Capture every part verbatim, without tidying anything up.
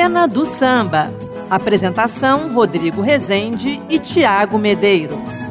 Cena do Samba. Apresentação: Rodrigo Rezende e Tiago Medeiros.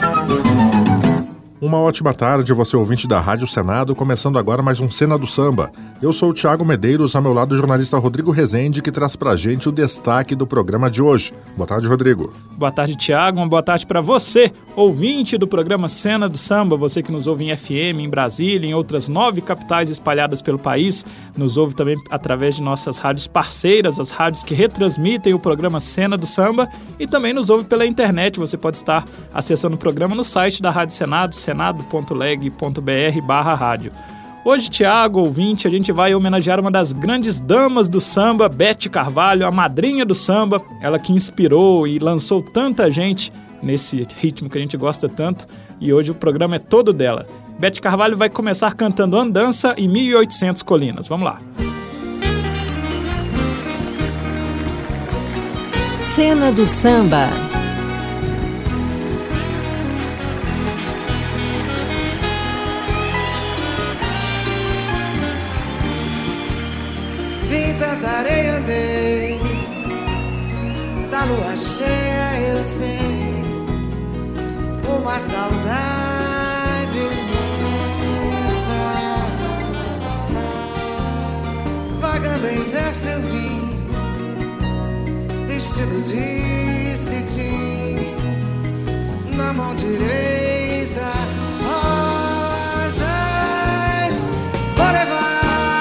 Uma ótima tarde, você ouvinte da Rádio Senado, começando agora mais um Cena do Samba. Eu sou o Tiago Medeiros, ao meu lado o jornalista Rodrigo Rezende, que traz pra gente o destaque do programa de hoje. Boa tarde, Rodrigo. Boa tarde, Tiago. Uma boa tarde para você, ouvinte do programa Cena do Samba, você que nos ouve em F M, em Brasília, em outras nove capitais espalhadas pelo país, nos ouve também através de nossas rádios parceiras, as rádios que retransmitem o programa Cena do Samba, e também nos ouve pela internet. Você pode estar acessando o programa no site da Rádio Senado, senado ponto leg ponto br barra rádio. Hoje, Tiago, ouvinte, a gente vai homenagear uma das grandes damas do samba, Bete Carvalho, a madrinha do samba, ela que inspirou e lançou tanta gente nesse ritmo que a gente gosta tanto, e hoje o programa é todo dela. Bete Carvalho vai começar cantando Andança e mil e oitocentas Colinas. Vamos lá. Cena do Samba. Vim tanta areia, andei, da lua cheia eu sei, uma saudade imensa. Vagando em verso eu vim, vestido de cetim, na mão direita rosas, vou levar.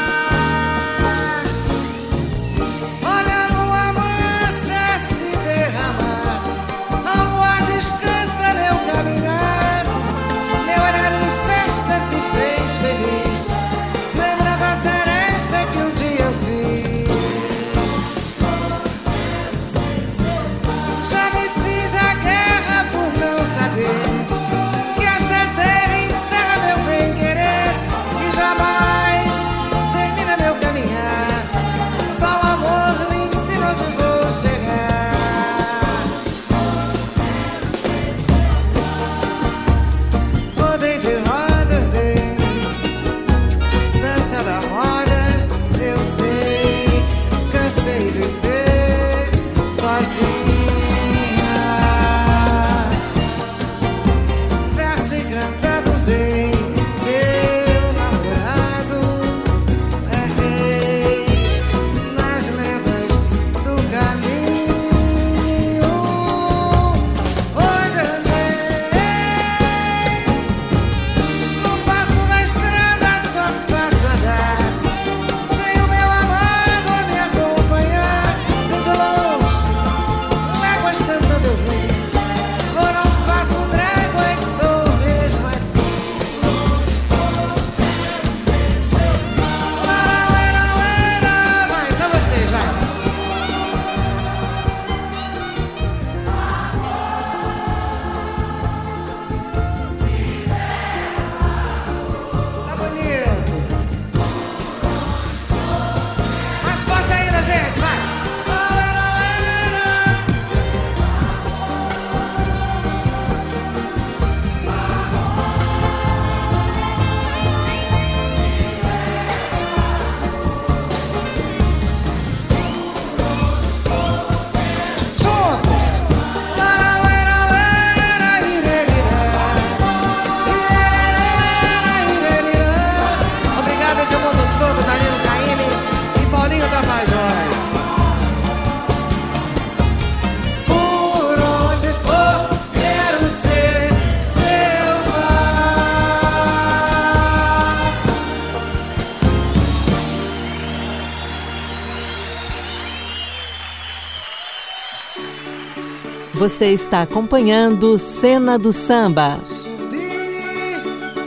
Você está acompanhando Cena do Samba. Subi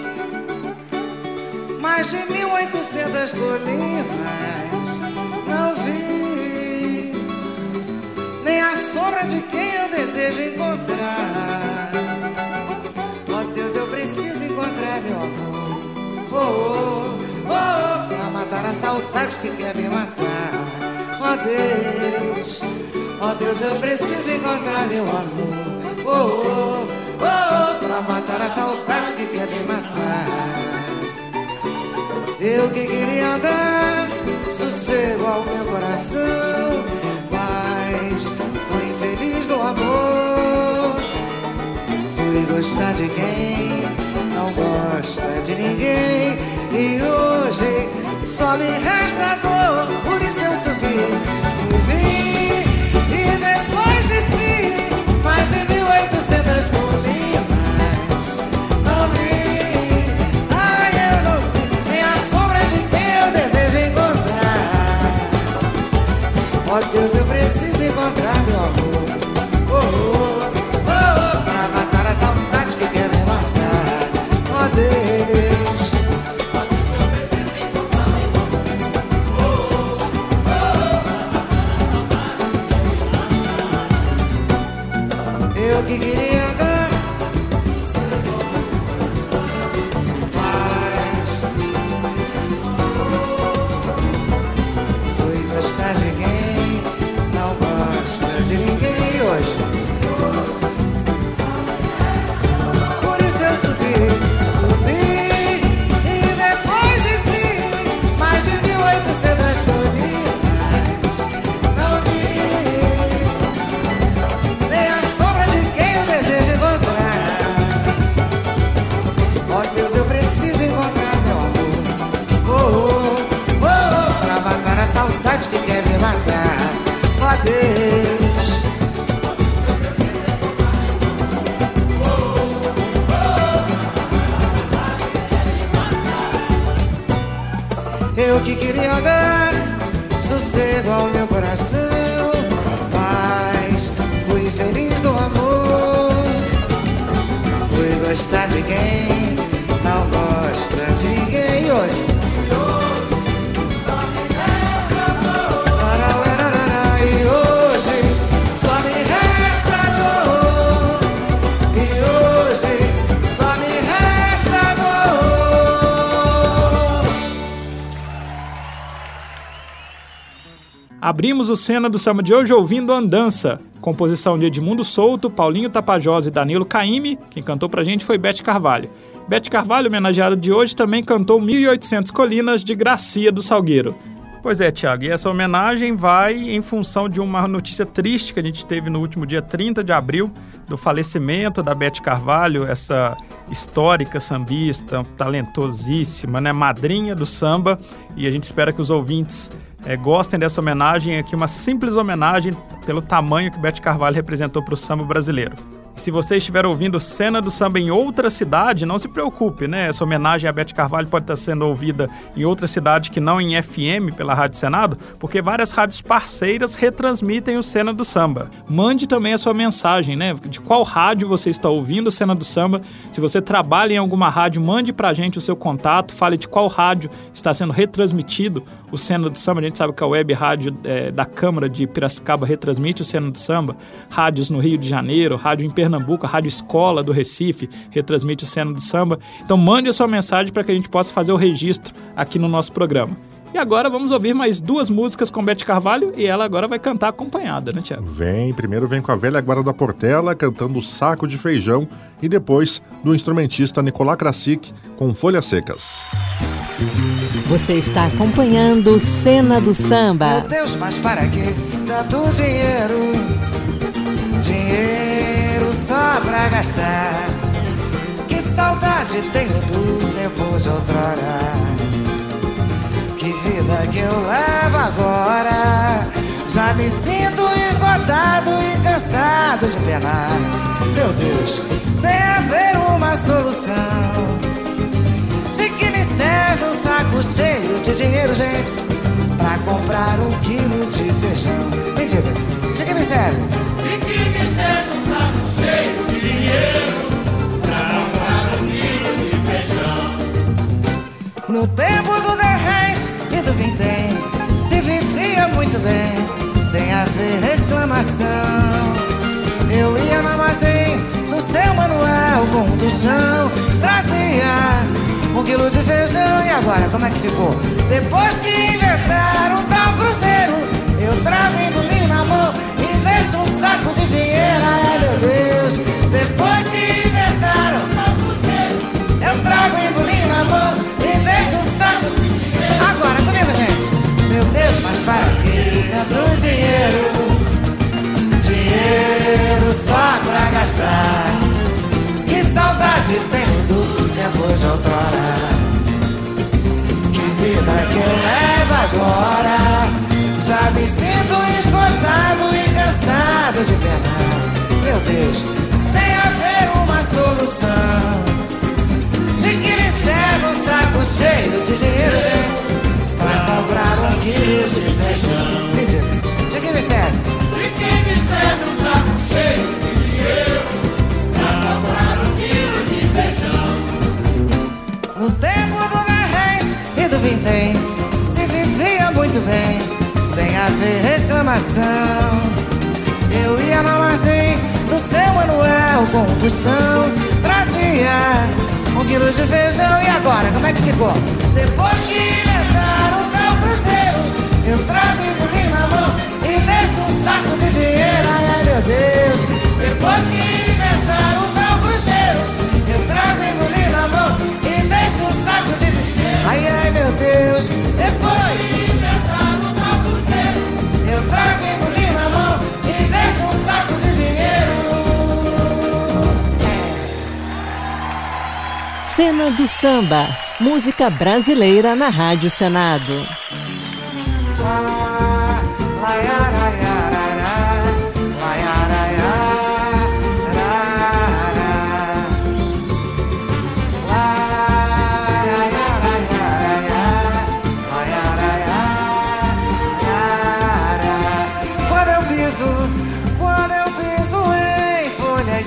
mais de mil e oitocentas colinas, não vi nem a sombra de quem eu desejo encontrar. Ó Deus, eu preciso encontrar meu amor, oh, oh, oh, oh, pra matar a saudade que quer me matar. Ó Deus, ó Deus, eu preciso encontrar meu amor, oh, oh, oh, oh, pra matar a saudade que quer me matar. Eu que queria andar sossego ao meu coração, mas fui infeliz do amor. Fui gostar de quem não gosta de ninguém, e hoje só me resta dor. Por isso eu subi, subi, e depois desci mais de mil e oitocentas colinas. Não vi, ai eu não vi nem a sombra de quem eu desejo encontrar. Ó Deus, eu preciso encontrar meu amor, oh, oh, oh, oh, pra matar a saudade que quer me matar. Ó Deus, eu que queria andar, mas fui gostar de quem não gosta de ninguém hoje. Por isso eu subi, subi, e depois desci mais de mil e oitocentas colinas. Não vi nem a sombra de quem eu desejo encontrar. Ó Deus, eu preciso encontrar meu amor, oh, oh, oh, oh, pra matar a saudade que quer me matar. Ó Deus, eu que queria dar sossego ao meu coração, mas fui feliz do amor. Fui gostar de quem não gosta de ninguém hoje. E hoje só me resta dor. E hoje só me resta dor. Abrimos o Cena do Samba de hoje ouvindo Andança, composição de Edmundo Souto, Paulinho Tapajós e Danilo Caymmi. Quem cantou pra gente foi Bete Carvalho. Bete Carvalho, homenageada de hoje, também cantou mil e oitocentas Colinas de Gracia do Salgueiro. Pois é, Tiago, e essa homenagem vai em função de uma notícia triste que a gente teve no último dia trinta de abril, do falecimento da Bete Carvalho, essa histórica sambista, talentosíssima, né, madrinha do samba, e a gente espera que os ouvintes é, gostem dessa homenagem, aqui uma simples homenagem pelo tamanho que Bete Carvalho representou para o samba brasileiro. E se você estiver ouvindo Cena do Samba em outra cidade, não se preocupe, né? Essa homenagem a Bete Carvalho pode estar sendo ouvida em outra cidade que não em F M pela Rádio Senado, porque várias rádios parceiras retransmitem o Cena do Samba. Mande também a sua mensagem, né? De qual rádio você está ouvindo o Cena do Samba. Se você trabalha em alguma rádio, mande pra gente o seu contato, fale de qual rádio está sendo retransmitido o Cena do Samba. A gente sabe que a Web Rádio é, da Câmara de Piracicaba retransmite o Cena do Samba. Rádios no Rio de Janeiro, rádio em Pernambuco, a Rádio Escola do Recife retransmite o Cena do Samba. Então mande a sua mensagem para que a gente possa fazer o registro aqui no nosso programa. E agora vamos ouvir mais duas músicas com Bete Carvalho, e ela agora vai cantar acompanhada, né, Tiago? Vem, primeiro vem com a velha guarda da Portela cantando Saco de Feijão, e depois do instrumentista Nicolás Krasik com Folhas Secas. Você está acompanhando Cena do Samba. Meu Deus, mas para que tanto dinheiro? Dinheiro só pra gastar. Que saudade tenho do tempo de outrora. Que vida que eu levo agora. Já me sinto esgotado e cansado de penar. Meu Deus, sem haver uma solução. De que me serve um saco cheio de dinheiro, gente, pra comprar um quilo de feijão? Me diga, de que me serve? De que me serve um saco cheio de dinheiro pra comprar um quilo de feijão? No tempo do dez e do vintém se vivia muito bem, sem haver reclamação. Eu ia no armazém do seu Manuel com um tuchão, trazia um quilo de feijão. E agora, como é que ficou? Depois que inventaram um tal cruzeiro, eu trago embolinho na mão e deixo um saco de dinheiro. Ai, meu Deus, depois que inventaram um tal cruzeiro, eu trago embolinho na mão e deixo um saco de dinheiro. Agora, comigo, gente. Meu Deus. dinheiro, dinheiro só pra gastar. Que saudade tenho do tempo de outrora. Que vida que eu levo agora. Já me sinto esgotado e cansado de penar. Meu Deus, sem haver uma solução. De que me serve um saco cheio de dinheiro, gente, pra comprar um quilo de feijão? Me diga, de que me serve? De que me serve um saco cheio de dinheiro pra comprar um quilo de feijão? No tempo do garrés e do vintém se vivia muito bem, sem haver reclamação. Eu ia no armazém do seu Manuel com um tostão, trazia um quilo de feijão. E agora, como é que ficou? Depois que inventaram o tal cruzeiro, eu trago e engolir na mão e deixo um saco de dinheiro. Ai, meu Deus. Depois que inventaram o tal cruzeiro, eu trago e engolir na mão e deixo um saco de dinheiro. Ai, ai, meu Deus. Depois que inventaram o tal cruzeiro, eu trago e engolir na mão e deixo um saco de dinheiro. Cena do Samba, música brasileira na Rádio Senado. Quando eu piso, quando eu piso em folhas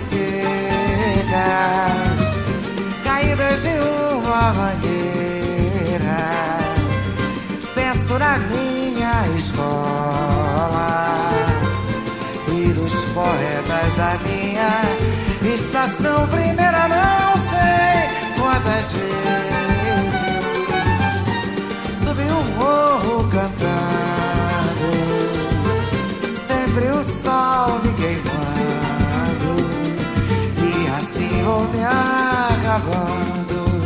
secas, caídas de uma mangueira, penso na minha escola e nos poetas da minha estação. Primeira, não sei quantas vezes subi o morro cantando, sempre o sol me queimando, e assim vou me acabando.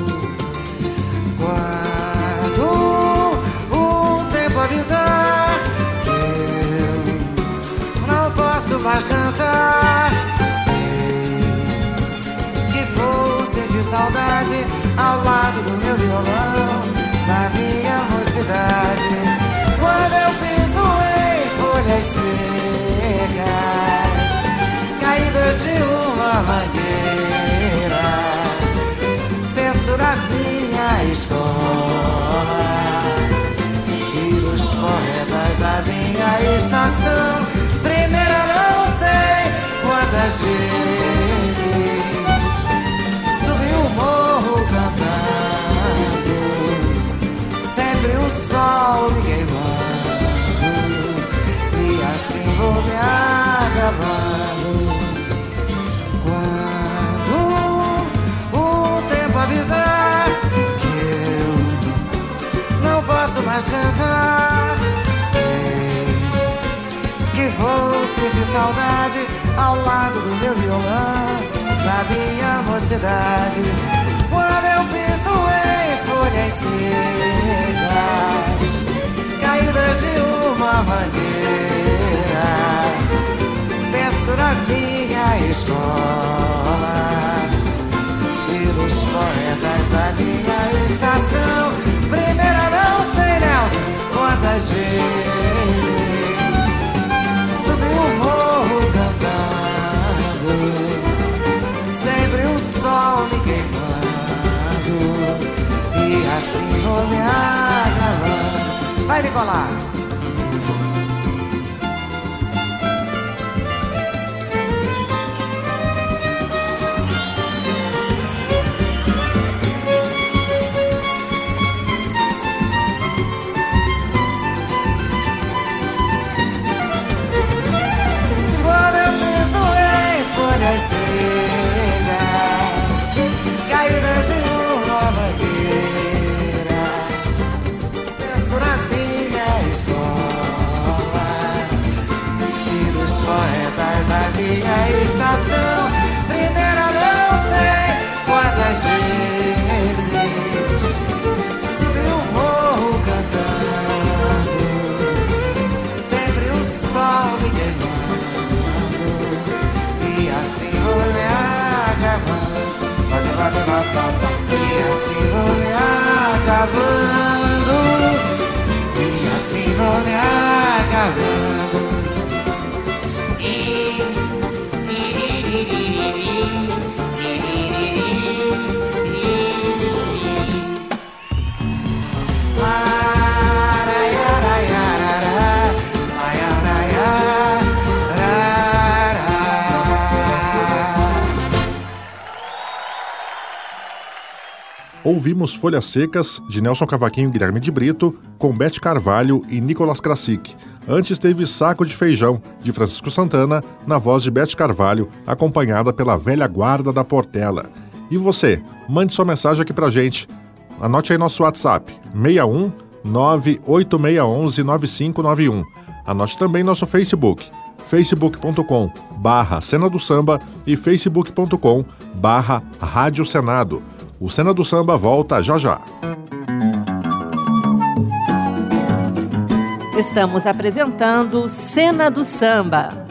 Quando o tempo avisar que eu não posso mais cantar, sei que vou sentir saudade ao lado do meu violão, da minha mocidade. Quando eu piso em folhas secas, caídas de uma mangueira, penso na minha escola e nos poetas da minha estação. Primeira, não sei quantas vezes subi o morro cantando, sempre o sol me queimando, e assim vou me acabando. Quando o tempo avisar que eu não posso mais cantar, sei que vou sentir saudade ao lado do meu violão, da minha mocidade. Quando eu piso em folhas secas, caídas de uma mangueira, penso na minha escola e nos poetas da minha estação. Primeira, não sei, Nelson, quantas vezes subi o morro cantando, sempre o sol me queimando, e assim vou me acabando. Vai, Nicolar! Caídas de uma mangueira, penso na minha escola e nos poetas da minha estação. Primeira, não sei quantas vezes subi o morro cantando, sempre o E assim vou me acabando, e assim vou me acabando. E, Ouvimos Folhas Secas, de Nelson Cavaquinho e Guilherme de Brito, com Bete Carvalho e Nicolas Krasik. Antes teve Saco de Feijão, de Francisco Santana, na voz de Bete Carvalho, acompanhada pela velha guarda da Portela. E você, mande sua mensagem aqui pra gente. Anote aí nosso WhatsApp, seis um nove oito seis um um nove cinco nove um. Anote também nosso Facebook, facebook ponto com barra Cena do Samba e facebook ponto com barra Rádio Senado. O Cena do Samba volta já já. Estamos apresentando Cena do Samba.